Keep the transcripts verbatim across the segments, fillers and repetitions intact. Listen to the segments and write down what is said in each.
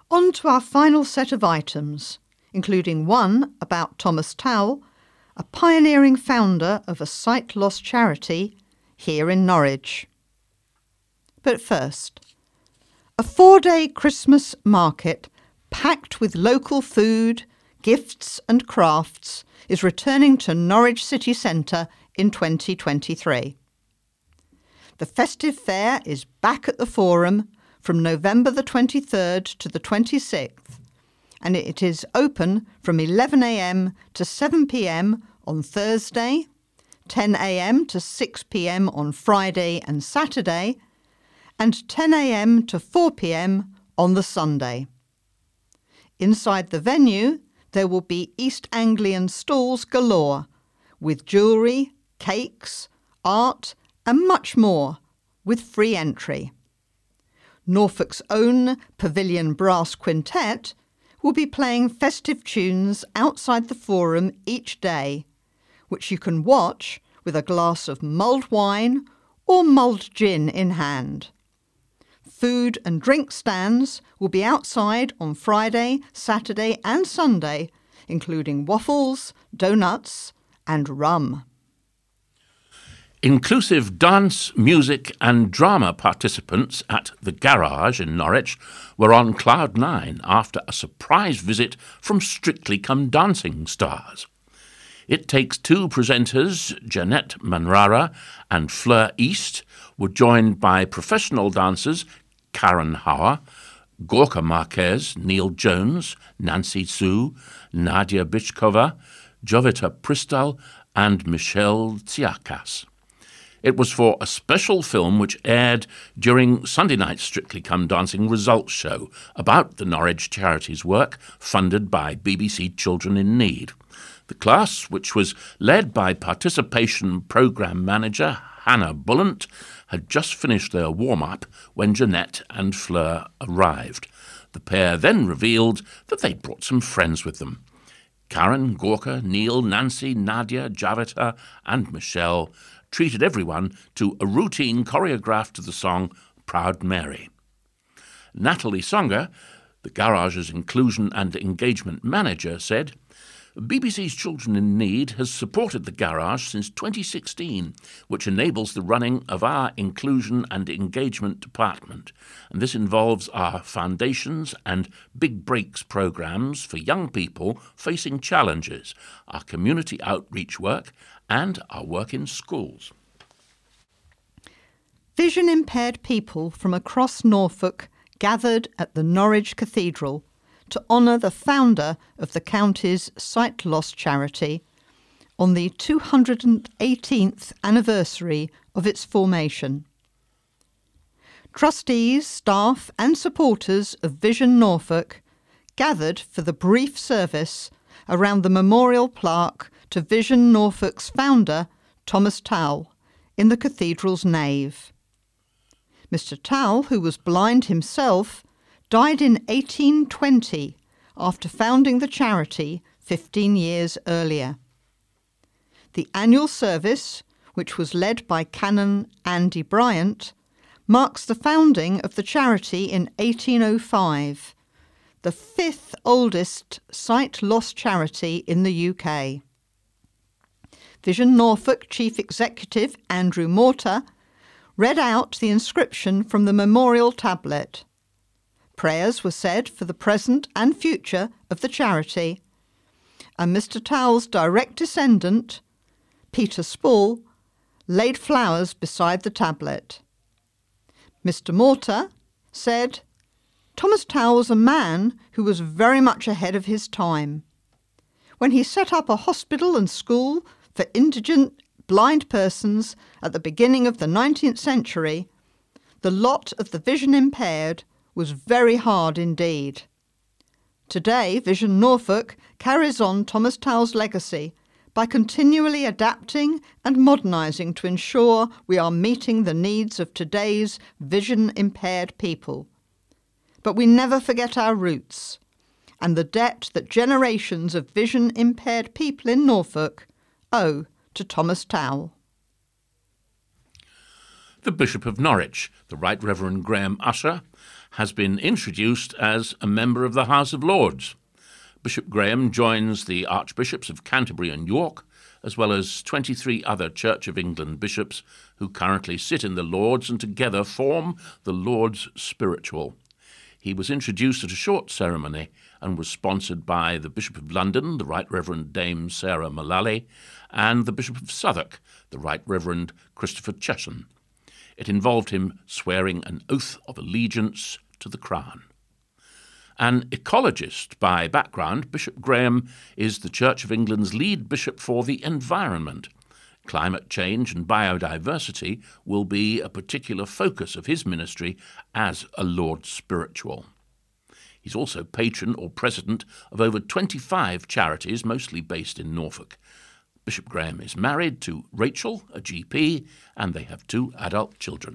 On to our final set of items, including one about Thomas Towell, a pioneering founder of a sight-loss charity here in Norwich. But first, a four-day Christmas market packed with local food, gifts and crafts is returning to Norwich city centre in twenty twenty-three. The festive fair is back at the Forum from November the twenty-third to the twenty-sixth, and it is open from eleven a m to seven p m on Thursday, ten a m to six p m on Friday and Saturday, and ten a m to four p m on the Sunday. Inside the venue, there will be East Anglian stalls galore, with jewellery, cakes, art and much more, with free entry. Norfolk's own Pavilion Brass Quintet will be playing festive tunes outside the Forum each day, which you can watch with a glass of mulled wine or mulled gin in hand. Food and drink stands will be outside on Friday, Saturday and Sunday, including waffles, donuts and rum. Inclusive dance, music and drama participants at The Garage in Norwich were on cloud nine after a surprise visit from Strictly Come Dancing stars. It Takes Two presenters Jeanette Manrara and Fleur East were joined by professional dancers Karen Hauer, Gorka Marquez, Neil Jones, Nancy Sue, Nadia Bichkova, Jovita Pristal and Michelle Tsiakas. It was for a special film which aired during Sunday night's Strictly Come Dancing results show about the Norwich Charities work funded by B B C Children in Need. The class, which was led by participation programme manager Hannah Bullant, had just finished their warm-up when Jeanette and Fleur arrived. The pair then revealed that they'd brought some friends with them. Karen, Gorka, Neil, Nancy, Nadia, Javita and Michelle treated everyone to a routine choreographed to the song Proud Mary. Natalie Songer, the Garage's inclusion and engagement manager, said, B B C's Children in Need has supported the Garage since twenty sixteen, which enables the running of our inclusion and engagement department. And this involves our foundations and Big Breaks programmes for young people facing challenges, our community outreach work, and our work in schools. Vision-impaired people from across Norfolk gathered at the Norwich Cathedral to honour the founder of the county's sight loss charity on the two hundred eighteenth anniversary of its formation. Trustees, staff and supporters of Vision Norfolk gathered for the brief service around the memorial plaque to Vision Norfolk's founder, Thomas Towell, in the cathedral's nave. Mister Towell, who was blind himself, died in eighteen twenty after founding the charity fifteen years earlier. The annual service, which was led by Canon Andy Bryant, marks the founding of the charity in eighteen oh five, the fifth oldest sight loss charity in the U K. Vision Norfolk Chief Executive Andrew Morter read out the inscription from the memorial tablet. Prayers were said for the present and future of the charity, and Mister Towell's direct descendant, Peter Spall, laid flowers beside the tablet. Mister Morter said, Thomas Towell was a man who was very much ahead of his time. When he set up a hospital and school for indigent blind persons at the beginning of the nineteenth century, the lot of the vision impaired was very hard indeed. Today, Vision Norfolk carries on Thomas Towell's legacy by continually adapting and modernising to ensure we are meeting the needs of today's vision-impaired people. But we never forget our roots and the debt that generations of vision-impaired people in Norfolk owe to Thomas Towell. The Bishop of Norwich, the Right Reverend Graham Usher, has been introduced as a member of the House of Lords. Bishop Graham joins the Archbishops of Canterbury and York, as well as twenty-three other Church of England bishops who currently sit in the Lords and together form the Lords Spiritual. He was introduced at a short ceremony and was sponsored by the Bishop of London, the Right Reverend Dame Sarah Mullally, and the Bishop of Southwark, the Right Reverend Christopher Chesson. It involved him swearing an oath of allegiance to the Crown. An ecologist by background, Bishop Graham is the Church of England's lead bishop for the environment. Climate change and biodiversity will be a particular focus of his ministry as a Lord Spiritual. He's also patron or president of over twenty-five charities, mostly based in Norfolk. Bishop Graham is married to Rachel, a G P, and they have two adult children.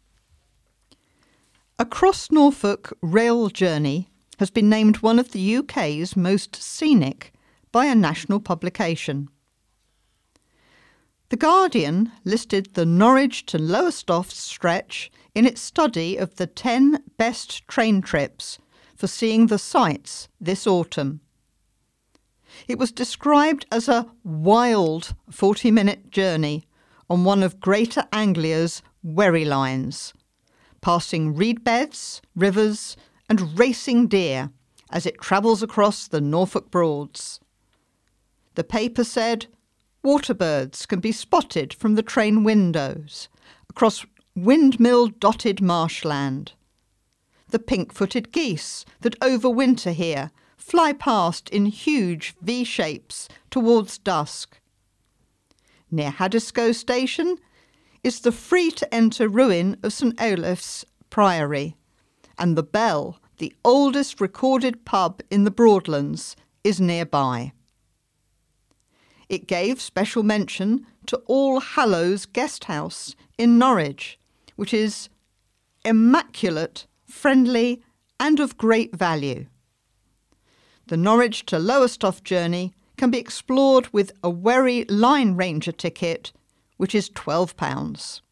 Across Norfolk Rail Journey has been named one of the U K's most scenic by a national publication. The Guardian listed the Norwich to Lowestoft stretch in its study of the ten best train trips for seeing the sights this autumn. It was described as a wild forty-minute journey on one of Greater Anglia's wherry lines, passing reed beds, rivers and racing deer as it travels across the Norfolk Broads. The paper said waterbirds can be spotted from the train windows across windmill-dotted marshland. The pink-footed geese that overwinter here fly past in huge V-shapes towards dusk. Near Haddiscoe Station is the free-to-enter ruin of St Olaf's Priory, and the Bell, the oldest recorded pub in the Broadlands, is nearby. It gave special mention to All Hallows Guest House in Norwich, which is immaculate, friendly and of great value. The Norwich to Lowestoft journey can be explored with a Wherry Line Ranger ticket, which is twelve pounds.